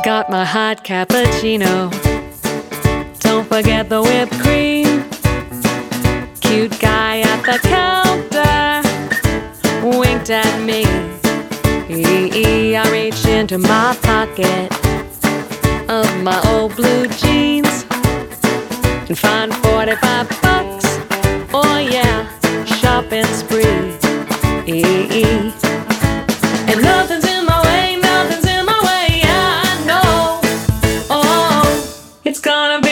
Got my hot cappuccino. Don't forget the whipped cream. Cute guy at the counter winked at me. I reached into my pocket of my old blue jeans and found 45 bucks. Oh yeah, shopping spree. And nothing's in my way, nothing's in my way. Yeah, I know. Oh, it's gonna